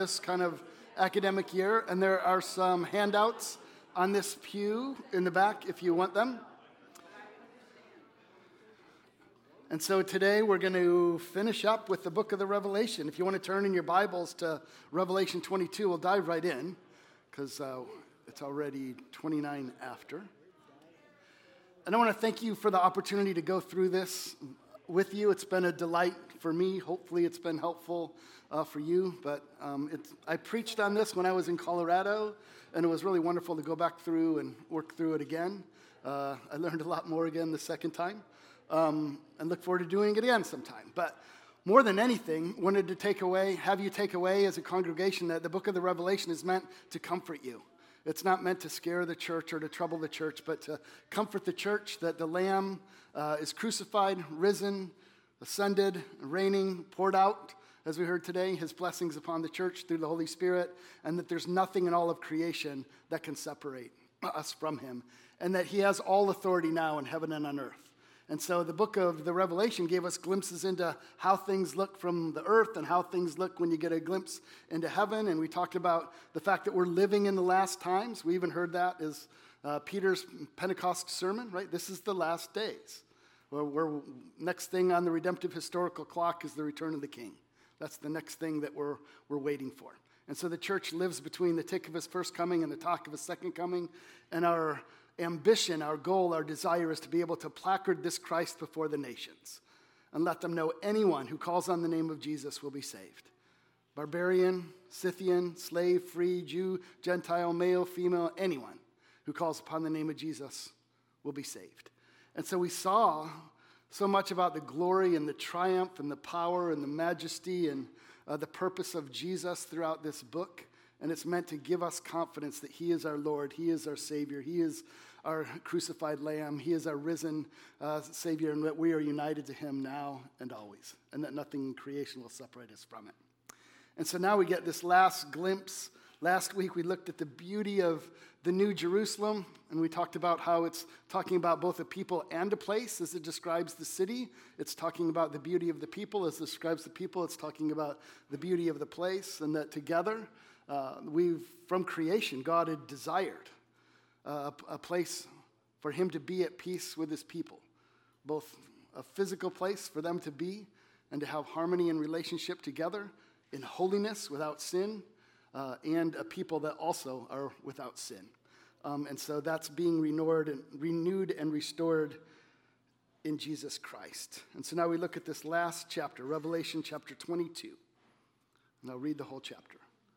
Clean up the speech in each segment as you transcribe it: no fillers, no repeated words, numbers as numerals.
This kind of academic year, and there are some handouts on this pew in the back if you want them. And so today we're going to finish up with the book of the Revelation. If you want to turn in your Bibles to Revelation 22, we'll dive right in because it's already 29 after. And I want to thank you for the opportunity to go through this with you. It's been a delight for me. Hopefully it's been helpful for you. But I preached on this when I was in Colorado, and it was really wonderful to go back through and work through it again. I learned a lot more again the second time, and look forward to doing it again sometime. But more than anything, wanted to have you take away as a congregation that the book of the Revelation is meant to comfort you. It's not meant to scare the church or to trouble the church, but to comfort the church that the Lamb is crucified, risen, ascended, reigning, poured out, as we heard today, his blessings upon the church through the Holy Spirit, and that there's nothing in all of creation that can separate us from him, and that he has all authority now in heaven and on earth. And so the book of the Revelation gave us glimpses into how things look from the earth and how things look when you get a glimpse into heaven. And we talked about the fact that we're living in the last times. We even heard that as Peter's Pentecost sermon, right? This is the last days. We're next thing on the redemptive historical clock is the return of the King. That's the next thing that we're waiting for. And so the church lives between the tick of his first coming and the talk of his second coming. And our ambition, our goal, our desire is to be able to placard this Christ before the nations and let them know anyone who calls on the name of Jesus will be saved. Barbarian, Scythian, slave, free, Jew, Gentile, male, female, anyone who calls upon the name of Jesus will be saved. And so we saw so much about the glory and the triumph and the power and the majesty and the purpose of Jesus throughout this book. And it's meant to give us confidence that he is our Lord, he is our Savior, he is our crucified Lamb, he is our risen Savior, and that we are united to him now and always, and that nothing in creation will separate us from it. And so now we get this last glimpse. Last week we looked at the beauty of the New Jerusalem, and we talked about how it's talking about both a people and a place as it describes the city. It's talking about the beauty of the people as it describes the people. It's talking about the beauty of the place, and that together, from creation, God had desired a place for him to be at peace with his people, both a physical place for them to be and to have harmony and relationship together in holiness without sin, and a people that also are without sin. And so that's being renewed and restored in Jesus Christ. And so now we look at this last chapter, Revelation chapter 22. And I'll read the whole chapter.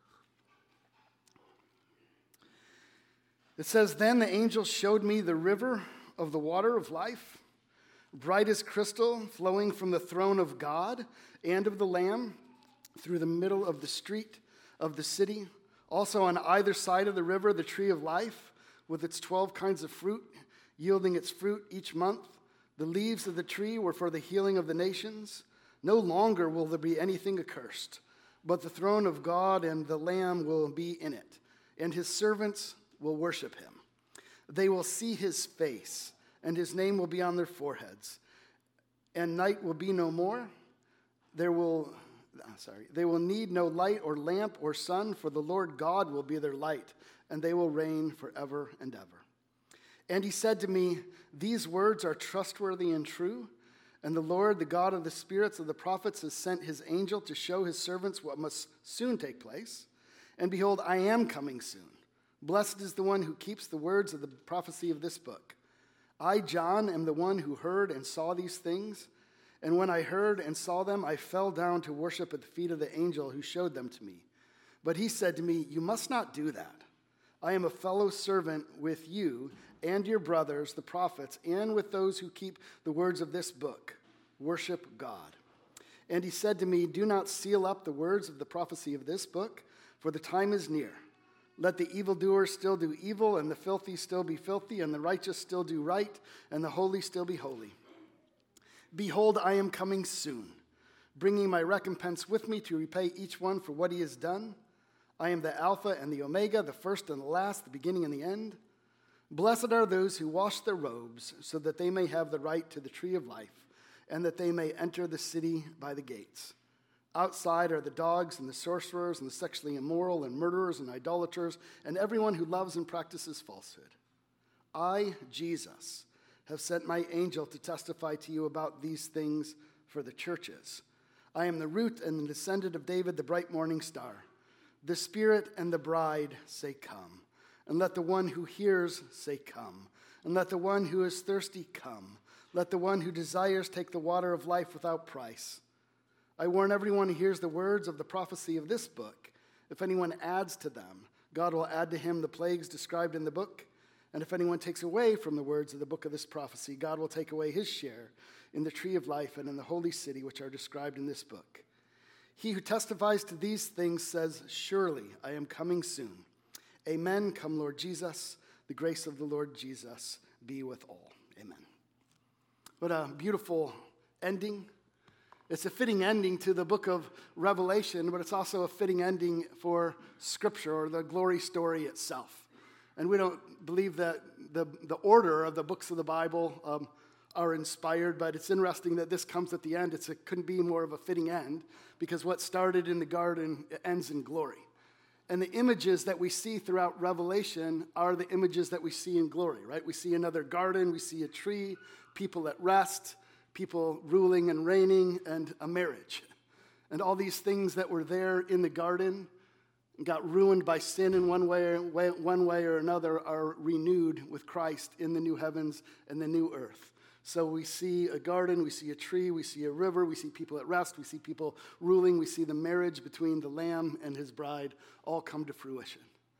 It says, "Then the angel showed me the river of the water of life, bright as crystal, flowing from the throne of God and of the Lamb through the middle of the street of the city. Also on either side of the river, the tree of life, with its 12 kinds of fruit, yielding its fruit each month. The leaves of the tree were for the healing of the nations. No longer will there be anything accursed, but the throne of God and the Lamb will be in it, and his servants will worship him. They will see his face, and his name will be on their foreheads. And night will be no more. They will need no light or lamp or sun, for the Lord God will be their light, and they will reign forever and ever. And he said to me, these words are trustworthy and true, and the Lord, the God of the spirits of the prophets, has sent his angel to show his servants what must soon take place. And behold, I am coming soon. Blessed is the one who keeps the words of the prophecy of this book. I, John, am the one who heard and saw these things. And when I heard and saw them, I fell down to worship at the feet of the angel who showed them to me. But he said to me, you must not do that. I am a fellow servant with you and your brothers, the prophets, and with those who keep the words of this book. Worship God. And he said to me, do not seal up the words of the prophecy of this book, for the time is near. Let the evildoers still do evil, and the filthy still be filthy, and the righteous still do right, and the holy still be holy. Behold, I am coming soon, bringing my recompense with me to repay each one for what he has done. I am the Alpha and the Omega, the first and the last, the beginning and the end. Blessed are those who wash their robes, so that they may have the right to the tree of life, and that they may enter the city by the gates. Outside are the dogs and the sorcerers and the sexually immoral and murderers and idolaters and everyone who loves and practices falsehood. I, Jesus, have sent my angel to testify to you about these things for the churches. I am the root and the descendant of David, the bright morning star. The Spirit and the bride say, come. And let the one who hears say, come. And let the one who is thirsty come. Let the one who desires take the water of life without price. I warn everyone who hears the words of the prophecy of this book. If anyone adds to them, God will add to him the plagues described in the book. And if anyone takes away from the words of the book of this prophecy, God will take away his share in the tree of life and in the holy city which are described in this book. He who testifies to these things says, surely I am coming soon. Amen. Come, Lord Jesus. The grace of the Lord Jesus be with all. Amen. What a beautiful ending. It's a fitting ending to the book of Revelation, but it's also a fitting ending for Scripture or the glory story itself. And we don't believe that the order of the books of the Bible are inspired, but it's interesting that this comes at the end. It couldn't be more of a fitting end because what started in the garden ends in glory. And the images that we see throughout Revelation are the images that we see in glory, right? We see another garden, we see a tree, people at rest, people ruling and reigning, and a marriage. And all these things that were there in the garden got ruined by sin in one way or another are renewed with Christ in the new heavens and the new earth. So we see a garden, we see a tree, we see a river, we see people at rest, we see people ruling, we see the marriage between the Lamb and his bride all come to fruition.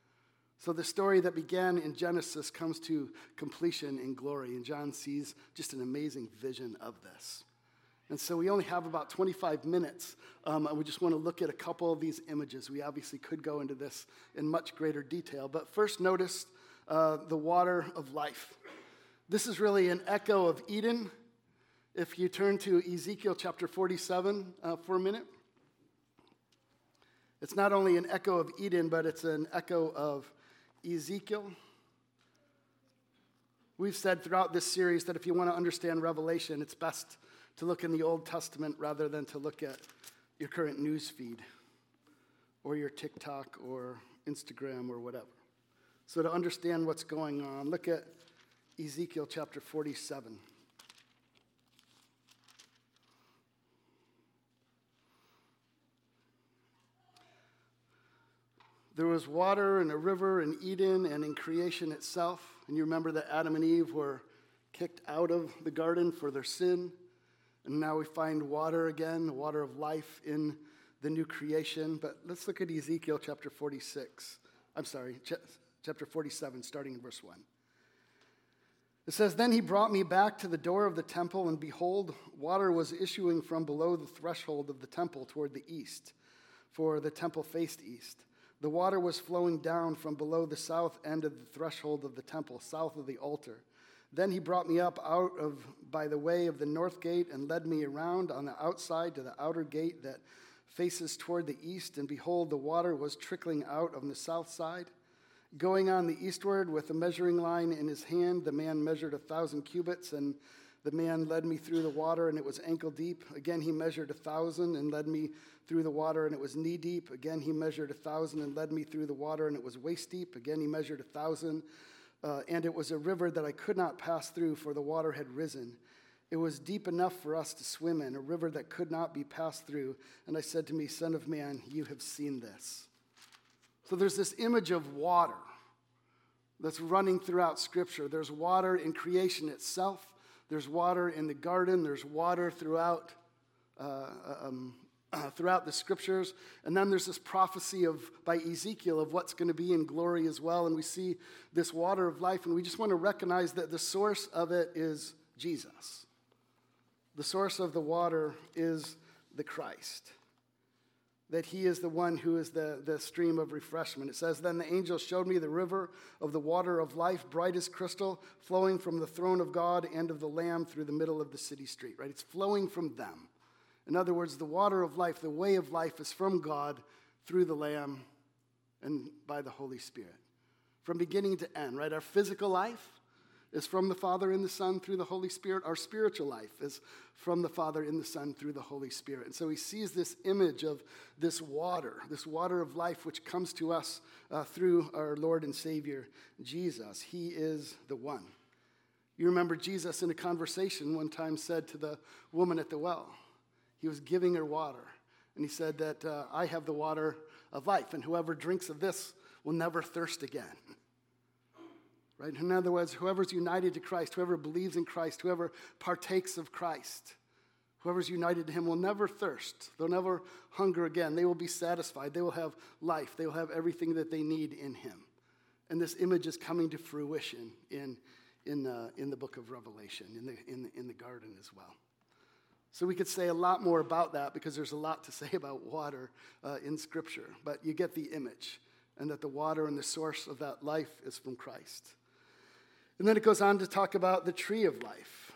So the story that began in Genesis comes to completion in glory, and John sees just an amazing vision of this. And so we only have about 25 minutes, and we just want to look at a couple of these images. We obviously could go into this in much greater detail, but first notice the water of life. This is really an echo of Eden. If you turn to Ezekiel chapter 47 for a minute. It's not only an echo of Eden, but it's an echo of Ezekiel. We've said throughout this series that if you want to understand Revelation, it's best to look in the Old Testament rather than to look at your current news feed or your TikTok or Instagram or whatever. So to understand what's going on, look at Ezekiel chapter 47. There was water and a river in Eden and in creation itself. And you remember that Adam and Eve were kicked out of the garden for their sin. And now we find water again, the water of life in the new creation. But let's look at Ezekiel chapter 47, starting in verse 1. It says, Then he brought me back to the door of the temple, and behold, water was issuing from below the threshold of the temple toward the east, for the temple faced east. The water was flowing down from below the south end of the threshold of the temple, south of the altar. Then he brought me up by the way of the north gate and led me around on the outside to the outer gate that faces toward the east, and behold, the water was trickling out on the south side. Going on the eastward with a measuring line in his hand, the man measured 1,000 cubits, and the man led me through the water, and it was ankle deep. Again he measured 1,000 and led me through the water, and it was knee deep. Again he measured 1,000 and led me through the water, and it was waist deep. Again he measured 1,000, and it was a river that I could not pass through, for the water had risen. It was deep enough for us to swim in, a river that could not be passed through. And I said to me, Son of man, you have seen this. So there's this image of water that's running throughout Scripture. There's water in creation itself. There's water in the garden. There's water throughout the Scriptures. And then there's this prophecy by Ezekiel of what's going to be in glory as well. And we see this water of life, and we just want to recognize that the source of it is Jesus. The source of the water is the Christ. That he is the one who is the stream of refreshment. It says, Then the angel showed me the river of the water of life, bright as crystal, flowing from the throne of God and of the Lamb through the middle of the city street, right? It's flowing from them. In other words, the water of life, the way of life is from God through the Lamb and by the Holy Spirit. From beginning to end, right? Our physical life is from the Father and the Son through the Holy Spirit. Our spiritual life is from the Father and the Son through the Holy Spirit. And so he sees this image of this water of life, which comes to us through our Lord and Savior, Jesus. He is the one. You remember Jesus in a conversation one time said to the woman at the well, he was giving her water. And he said that I have the water of life, and whoever drinks of this will never thirst again. Right? In other words, whoever's united to Christ, whoever believes in Christ, whoever partakes of Christ, whoever's united to him will never thirst. They'll never hunger again. They will be satisfied. They will have life. They will have everything that they need in him. And this image is coming to fruition in the book of Revelation, in the garden as well. So we could say a lot more about that because there's a lot to say about water in Scripture. But you get the image, and that the water and the source of that life is from Christ. And then it goes on to talk about the tree of life.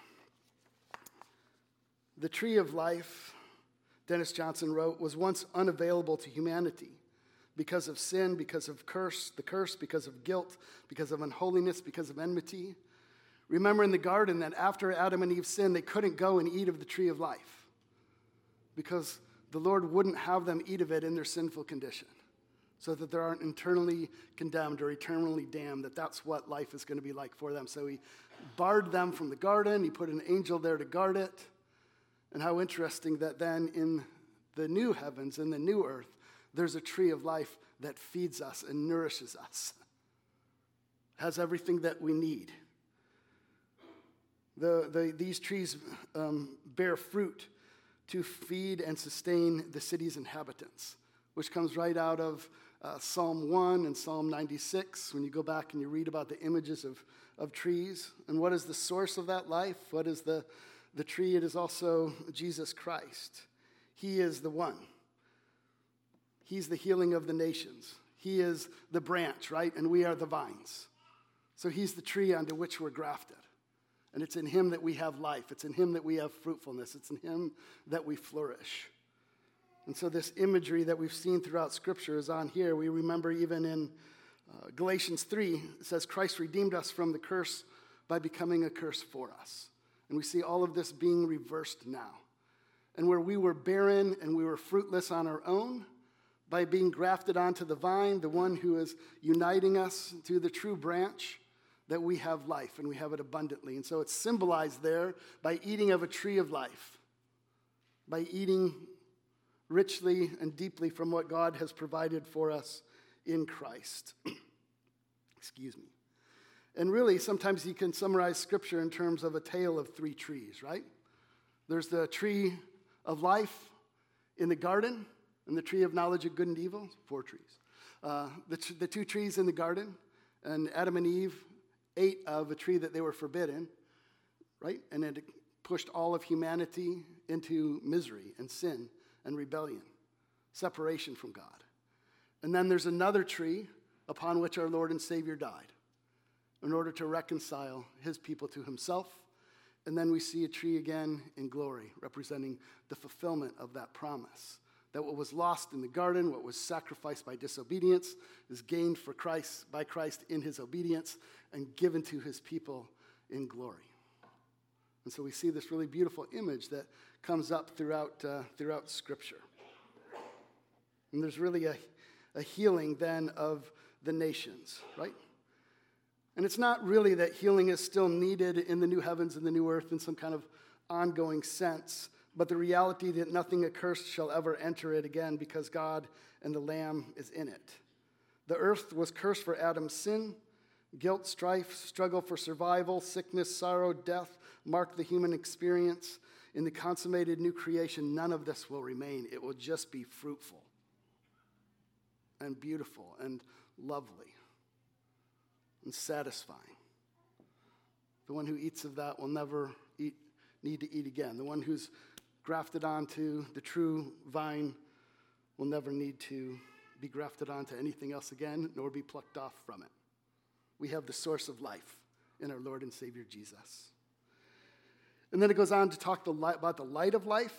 The tree of life, Dennis Johnson wrote, was once unavailable to humanity because of sin, because of the curse, because of guilt, because of unholiness, because of enmity. Remember in the garden that after Adam and Eve sinned, they couldn't go and eat of the tree of life because the Lord wouldn't have them eat of it in their sinful condition, so that they aren't eternally condemned or eternally damned, that's what life is going to be like for them. So he barred them from the garden. He put an angel there to guard it. And how interesting that then in the new heavens, in the new earth, there's a tree of life that feeds us and nourishes us. Has everything that we need. These trees bear fruit to feed and sustain the city's inhabitants, which comes right out of Psalm 1 and Psalm 96, when you go back and you read about the images of trees. And what is the source of that life? What is the tree? It is also Jesus Christ. He is the one. He's the healing of the nations. He is the branch, right? And we are the vines. So he's the tree onto which we're grafted. And it's in him that we have life. It's in him that we have fruitfulness. It's in him that we flourish. And so this imagery that we've seen throughout Scripture is on here. We remember even in Galatians 3, it says, Christ redeemed us from the curse by becoming a curse for us. And we see all of this being reversed now. And where we were barren and we were fruitless on our own, by being grafted onto the vine, the one who is uniting us to the true branch, that we have life and we have it abundantly. And so it's symbolized there by eating of a tree of life, by eating richly and deeply from what God has provided for us in Christ. Excuse me. And really, sometimes you can summarize Scripture in terms of a tale of three trees, right? There's the tree of life in the garden, and the tree of knowledge of good and evil, 4 trees. The 2 trees in the garden, and Adam and Eve ate of a tree that they were forbidden, right? And it pushed all of humanity into misery and sin and rebellion, separation from God. And then there's another tree upon which our Lord and Savior died in order to reconcile his people to himself. And then we see a tree again in glory, representing the fulfillment of that promise. That what was lost in the garden, what was sacrificed by disobedience, is gained by Christ in his obedience and given to his people in glory. And so we see this really beautiful image that comes up throughout Scripture. And there's really a healing then of the nations, right? And it's not really that healing is still needed in the new heavens and the new earth in some kind of ongoing sense, but the reality that nothing accursed shall ever enter it again because God and the Lamb is in it. The earth was cursed for Adam's sin. Guilt, strife, struggle for survival, sickness, sorrow, death mark the human experience. In the consummated new creation, none of this will remain. It will just be fruitful and beautiful and lovely and satisfying. The one who eats of that will never need to eat again. The one who's grafted onto the true vine will never need to be grafted onto anything else again, nor be plucked off from it. We have the source of life in our Lord and Savior Jesus. And then it goes on to talk about the light of life.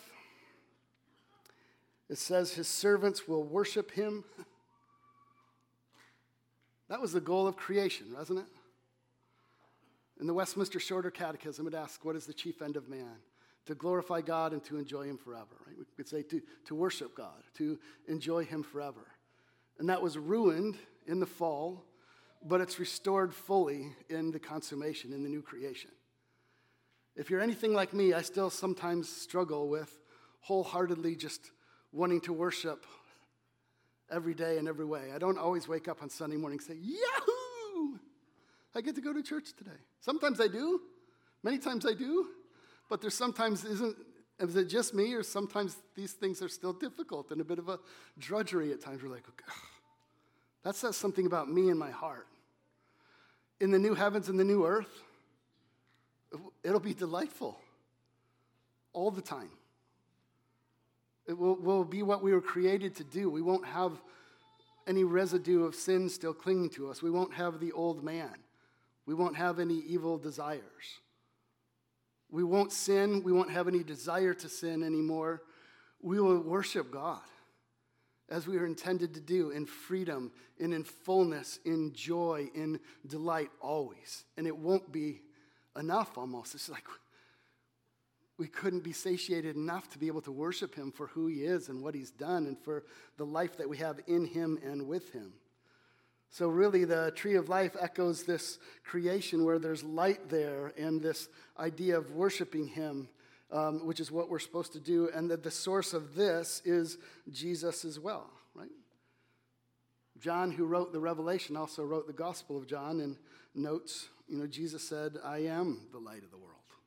It says his servants will worship him. That was the goal of creation, wasn't it? In the Westminster Shorter Catechism, it asks, what is the chief end of man? To glorify God and to enjoy him forever. Right? We could say to worship God, to enjoy him forever. And that was ruined in the fall, but it's restored fully in the consummation, in the new creation. If you're anything like me, I still sometimes struggle with wholeheartedly just wanting to worship every day in every way. I don't always wake up on Sunday morning and say, Yahoo! I get to go to church today. Sometimes I do. Many times I do. But there's sometimes, is it just me, or sometimes these things are still difficult and a bit of a drudgery at times. We're like, okay, that says something about me and my heart. In the new heavens and the new earth, it'll be delightful all the time. It will be what we were created to do. We won't have any residue of sin still clinging to us. We won't have the old man. We won't have any evil desires. We won't sin. We won't have any desire to sin anymore. We will worship God as we are intended to do, in freedom and in fullness, in joy, in delight always. And it won't be enough almost. It's like we couldn't be satiated enough to be able to worship him for who he is and what he's done and for the life that we have in him and with him. So really the tree of life echoes this creation where there's light there and this idea of worshiping him, which is what we're supposed to do, and that the source of this is Jesus as well, right? John, who wrote the Revelation, also wrote the Gospel of John and notes, Jesus said, I am the light of the world.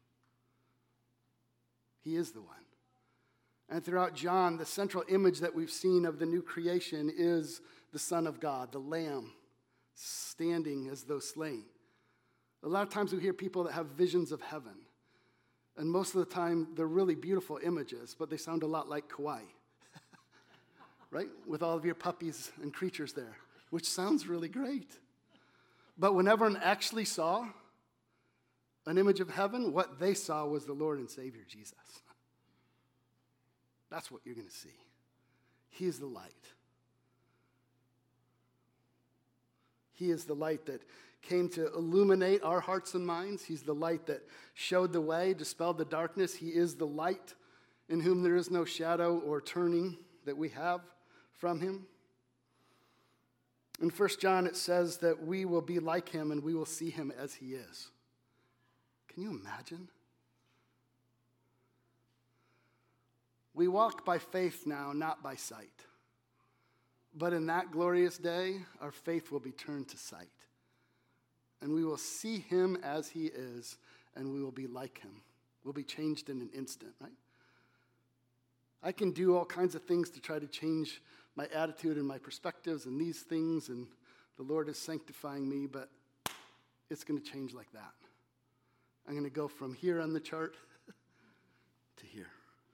He is the one. And throughout John, the central image that we've seen of the new creation is the Son of God, the Lamb, standing as though slain. A lot of times we hear people that have visions of heaven. And most of the time, they're really beautiful images, but they sound a lot like Kauai. Right? With all of your puppies and creatures there, which sounds really great. But when everyone actually saw an image of heaven, what they saw was the Lord and Savior Jesus. That's what you're going to see. He is the light. He is the light that came to illuminate our hearts and minds. He's the light that showed the way, dispelled the darkness. He is the light in whom there is no shadow or turning that we have from him. In 1 John, it says that we will be like him and we will see him as he is. Can you imagine? We walk by faith now, not by sight. But in that glorious day, our faith will be turned to sight. And we will see him as he is, and we will be like him. We'll be changed in an instant, right? I can do all kinds of things to try to change my attitude and my perspectives and these things, and the Lord is sanctifying me, but it's going to change like that. I'm going to go from here on the chart to here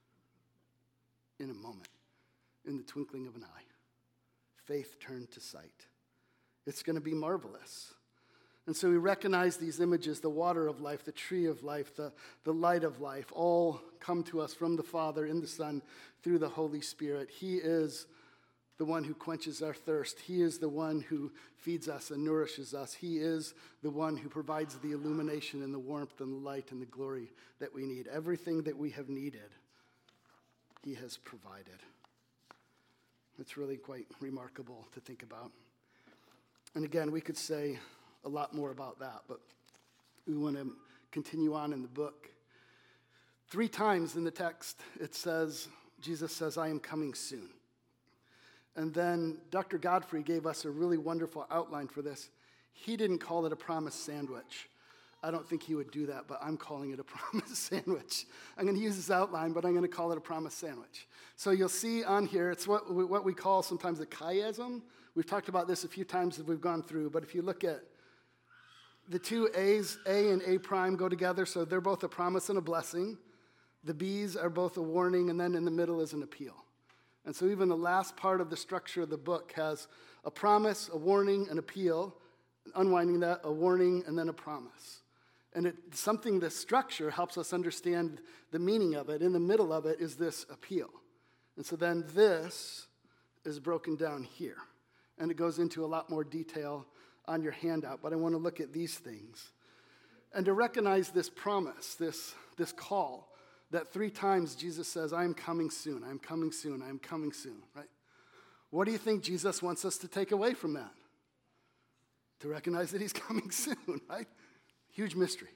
in a moment, in the twinkling of an eye. Faith turned to sight. It's going to be marvelous. And so we recognize these images, the water of life, the tree of life, the light of life, all come to us from the Father in the Son through the Holy Spirit. He is the one who quenches our thirst. He is the one who feeds us and nourishes us. He is the one who provides the illumination and the warmth and the light and the glory that we need. Everything that we have needed, he has provided. It's really quite remarkable to think about. And again, we could say a lot more about that, but we want to continue on in the book. 3 times in the text, it says, Jesus says, I am coming soon. And then Dr. Godfrey gave us a really wonderful outline for this. He didn't call it a promise sandwich. I don't think he would do that, but I'm calling it a promise sandwich. I'm going to use this outline, but I'm going to call it a promise sandwich. So you'll see on here, it's what we call sometimes a chiasm. We've talked about this a few times as we've gone through, but if you look at the 2 A's, A and A prime go together, so they're both a promise and a blessing. The B's are both a warning, and then in the middle is an appeal. And so even the last part of the structure of the book has a promise, a warning, an appeal, unwinding that, a warning, and then a promise. And the structure helps us understand the meaning of it. In the middle of it is this appeal. And so then this is broken down here. And it goes into a lot more detail on your handout, but I want to look at these things. And to recognize this promise, this call, that 3 times Jesus says, I'm coming soon, I'm coming soon, I'm coming soon, right? What do you think Jesus wants us to take away from that? To recognize that he's coming soon, right? Huge mystery.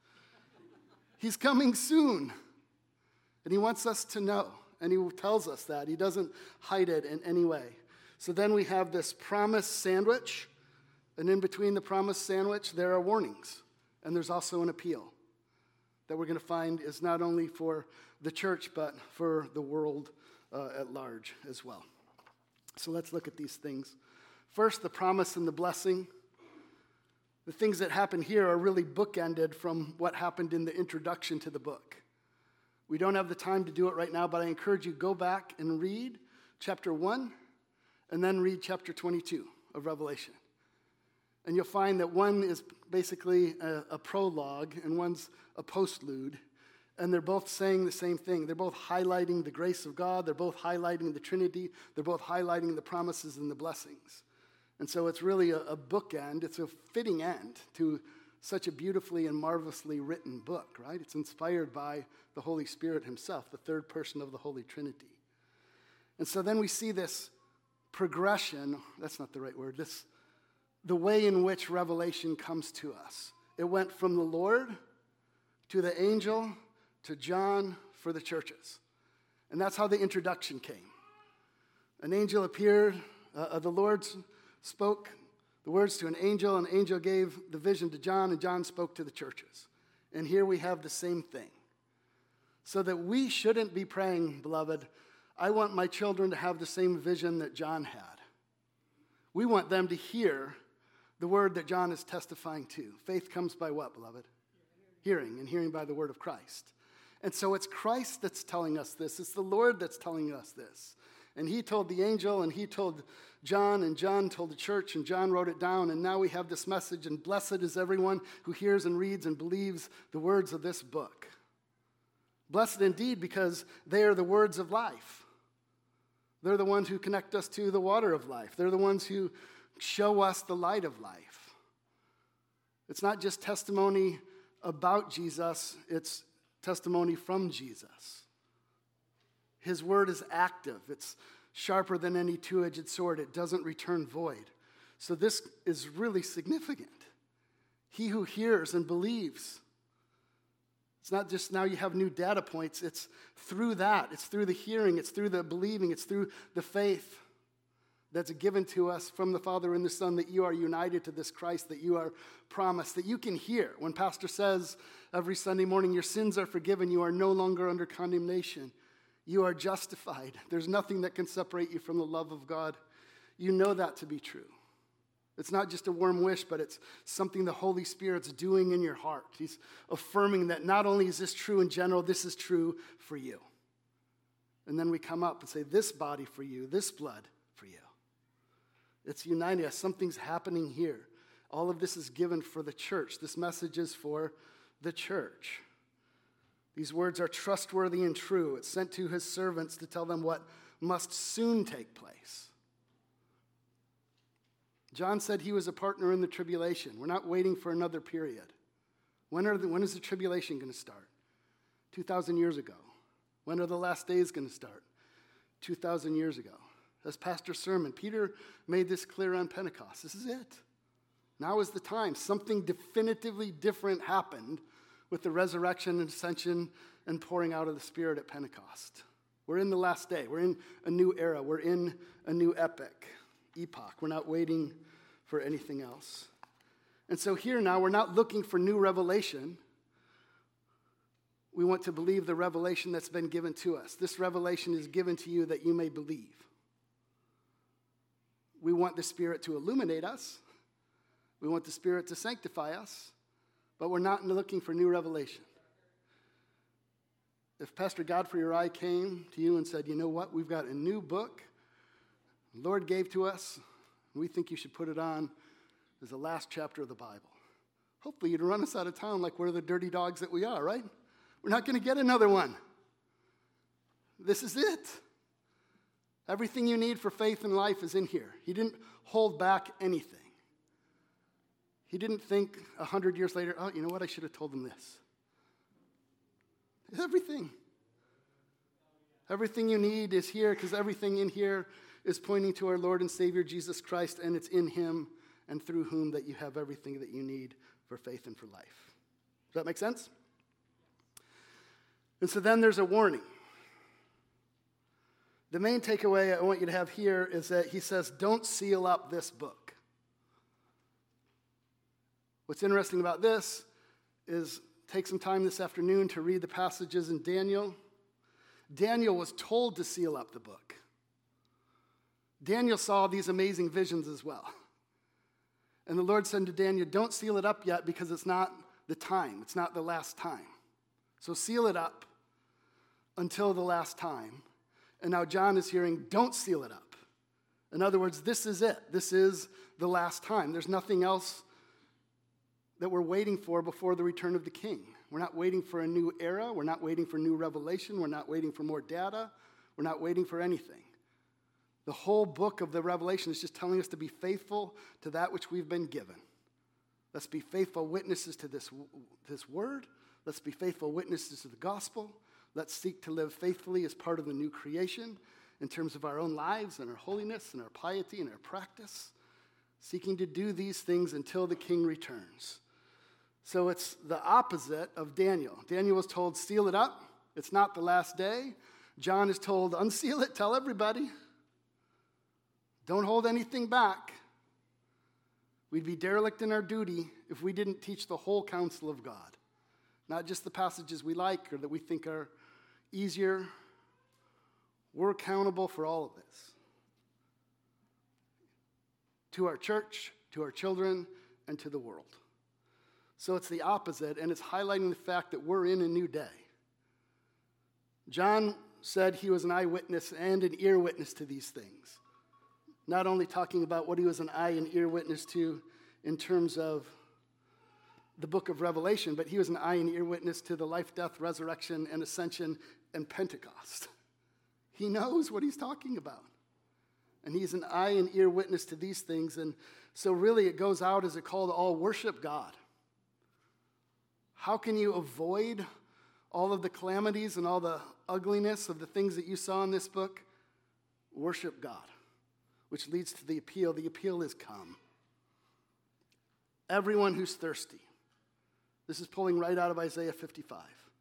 He's coming soon. And he wants us to know. And he tells us that. He doesn't hide it in any way. So then we have this promise sandwich. And in between the promise sandwich, there are warnings. And there's also an appeal that we're going to find is not only for the church, but for the world at large as well. So let's look at these things. First, the promise and the blessing. The things that happen here are really bookended from what happened in the introduction to the book. We don't have the time to do it right now, but I encourage you, go back and read chapter 1 and then read chapter 22 of Revelation. And you'll find that one is basically a prologue and one's a postlude, and they're both saying the same thing. They're both highlighting the grace of God. They're both highlighting the Trinity. They're both highlighting the promises and the blessings. And so it's really a bookend. It's a fitting end to such a beautifully and marvelously written book, right? It's inspired by the Holy Spirit himself, the third person of the Holy Trinity. And so then we see this progression, that's not the right word, the way in which Revelation comes to us. It went from the Lord to the angel to John for the churches. And that's how the introduction came. An angel appeared, the Lord spoke the words to an angel gave the vision to John, and John spoke to the churches. And here we have the same thing. So that we shouldn't be praying, beloved, I want my children to have the same vision that John had. We want them to hear the word that John is testifying to. Faith comes by what, beloved? Hearing, and hearing by the word of Christ. And so it's Christ that's telling us this. It's the Lord that's telling us this. And he told the angel, and he told John, and John told the church, and John wrote it down, and now we have this message, and blessed is everyone who hears and reads and believes the words of this book. Blessed indeed, because they are the words of life. They're the ones who connect us to the water of life. They're the ones who show us the light of life. It's not just testimony about Jesus, it's testimony from Jesus. His word is active. It's sharper than any two-edged sword. It doesn't return void. So this is really significant. He who hears and believes. It's not just now you have new data points. It's through that. It's through the hearing. It's through the believing. It's through the faith that's given to us from the Father and the Son, that you are united to this Christ, that you are promised, that you can hear. When Pastor says every Sunday morning, your sins are forgiven, you are no longer under condemnation. You are justified. There's nothing that can separate you from the love of God. You know that to be true. It's not just a warm wish, but it's something the Holy Spirit's doing in your heart. He's affirming that not only is this true in general, this is true for you. And then we come up and say, this body for you, this blood for you. It's uniting us. Something's happening here. All of this is given for the church. This message is for the church. These words are trustworthy and true. It's sent to his servants to tell them what must soon take place. John said he was a partner in the tribulation. We're not waiting for another period. When is the tribulation going to start? 2,000 years ago. When are the last days going to start? 2,000 years ago. As Pastor's sermon, Peter made this clear on Pentecost. This is it. Now is the time. Something definitively different happened with the resurrection and ascension and pouring out of the Spirit at Pentecost. We're in the last day. We're in a new era. We're in a new epoch. We're not waiting for anything else. And so here now, we're not looking for new revelation. We want to believe the revelation that's been given to us. This revelation is given to you that you may believe. We want the Spirit to illuminate us. We want the Spirit to sanctify us. But we're not looking for new revelation. If Pastor Godfrey or I came to you and said, you know what, we've got a new book the Lord gave to us, and we think you should put it on as the last chapter of the Bible. Hopefully you'd run us out of town like we're the dirty dogs that we are, right? We're not going to get another one. This is it. Everything you need for faith and life is in here. He didn't hold back anything. He didn't think 100 years later, oh, you know what, I should have told them this. Everything. Everything you need is here because everything in here is pointing to our Lord and Savior Jesus Christ, and it's in him and through whom that you have everything that you need for faith and for life. Does that make sense? And so then there's a warning. The main takeaway I want you to have here is that he says, don't seal up this book. What's interesting about this is take some time this afternoon to read the passages in Daniel. Daniel was told to seal up the book. Daniel saw these amazing visions as well. And the Lord said to Daniel, don't seal it up yet because it's not the time. It's not the last time. So seal it up until the last time. And now John is hearing, don't seal it up. In other words, this is it. This is the last time. There's nothing else that we're waiting for before the return of the King. We're not waiting for a new era. We're not waiting for new revelation. We're not waiting for more data. We're not waiting for anything. The whole book of the Revelation is just telling us to be faithful to that which we've been given. Let's be faithful witnesses to this word. Let's be faithful witnesses to the gospel. Let's seek to live faithfully as part of the new creation in terms of our own lives and our holiness and our piety and our practice, seeking to do these things until the King returns. So it's the opposite of Daniel. Daniel was told, seal it up. It's not the last day. John is told, unseal it, tell everybody. Don't hold anything back. We'd be derelict in our duty if we didn't teach the whole counsel of God, not just the passages we like or that we think are easier. We're accountable for all of this. To our church, to our children, and to the world. So it's the opposite, and it's highlighting the fact that we're in a new day. John said he was an eyewitness and an ear witness to these things. Not only talking about what he was an eye and ear witness to in terms of the book of Revelation, but he was an eye and ear witness to the life, death, resurrection, and ascension and Pentecost. He knows what he's talking about. And he's an eye and ear witness to these things. And so really it goes out as a call to all worship God. How can you avoid all of the calamities and all the ugliness of the things that you saw in this book? Worship God, which leads to the appeal. The appeal is come. Everyone who's thirsty. This is pulling right out of Isaiah 55.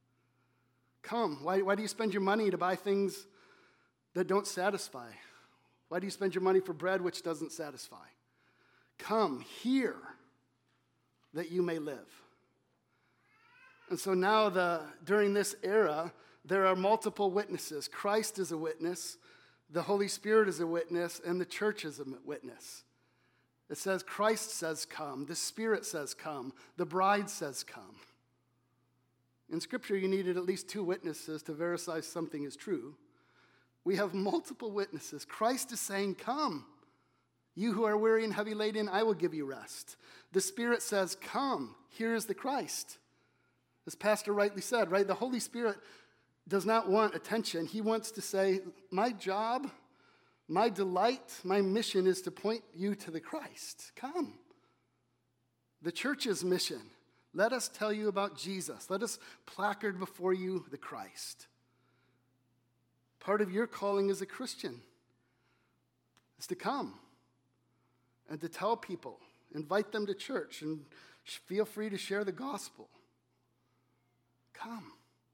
Come. Why do you spend your money to buy things that don't satisfy? Why do you spend your money for bread which doesn't satisfy? Come, hear, that you may live. And so now during this era, there are multiple witnesses. Christ is a witness, the Holy Spirit is a witness, and the church is a witness. It says Christ says come, the Spirit says come, the bride says come. In Scripture, you needed at least two witnesses to verify something is true. We have multiple witnesses. Christ is saying, come. You who are weary and heavy laden, I will give you rest. The Spirit says, come. Here is the Christ. As Pastor rightly said, right? The Holy Spirit does not want attention. He wants to say, my job, my delight, my mission is to point you to the Christ. Come. The church's mission. Let us tell you about Jesus. Let us placard before you the Christ. Part of your calling as a Christian is to come and to tell people, invite them to church, and feel free to share the gospel. Come.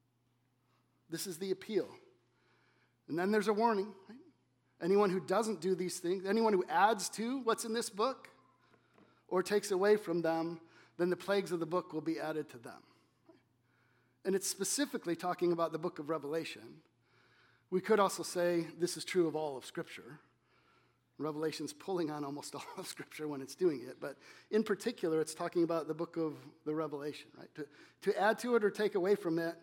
This is the appeal. And then there's a warning. Right? Anyone who doesn't do these things, anyone who adds to what's in this book or takes away from them, then the plagues of the book will be added to them. And it's specifically talking about the book of Revelation. We could also say this is true of all of Scripture. Revelation's pulling on almost all of Scripture when it's doing it, but in particular, it's talking about the book of the Revelation, right? To add to it or take away from it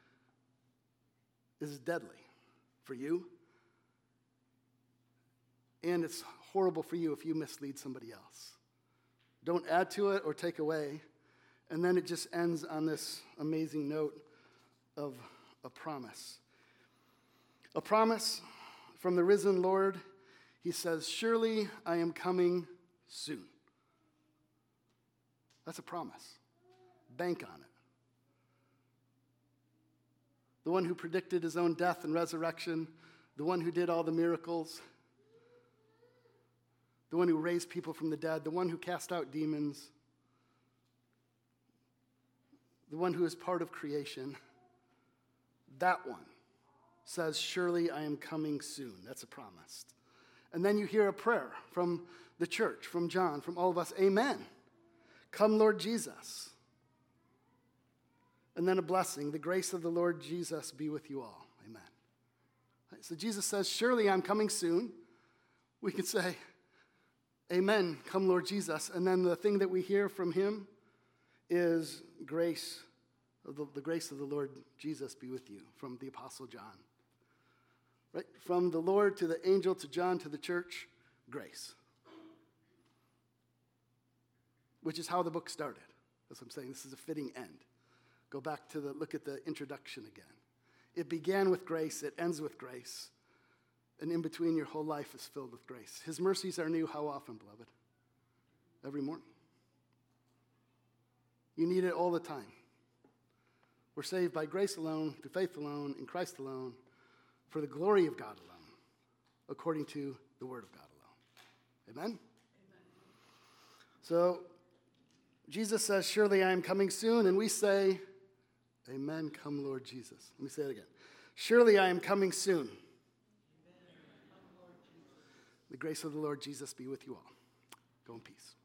is deadly for you, and it's horrible for you if you mislead somebody else. Don't add to it or take away, and then it just ends on this amazing note of a promise. A promise from the risen Lord. He says, surely I am coming soon. That's a promise. Bank on it. The one who predicted his own death and resurrection, the one who did all the miracles, the one who raised people from the dead, the one who cast out demons, the one who is part of creation, that one says, surely I am coming soon. That's a promise. And then you hear a prayer from the church, from John, from all of us. Amen. Come, Lord Jesus. And then a blessing. The grace of the Lord Jesus be with you all. Amen. So Jesus says, surely I'm coming soon. We can say, amen, come Lord Jesus. And then the thing that we hear from him is grace, the grace of the Lord Jesus be with you, from the Apostle John. Right? From the Lord to the angel to John to the church, grace. Which is how the book started. That's what I'm saying. This is a fitting end. Go back to look at the introduction again. It began with grace. It ends with grace. And in between, your whole life is filled with grace. His mercies are new how often, beloved? Every morning. You need it all the time. We're saved by grace alone, through faith alone, in Christ alone, for the glory of God alone, according to the word of God alone. Amen? Amen. So, Jesus says, surely I am coming soon, and we say, amen, come Lord Jesus. Let me say it again. Surely I am coming soon. Amen. The grace of the Lord Jesus be with you all. Go in peace.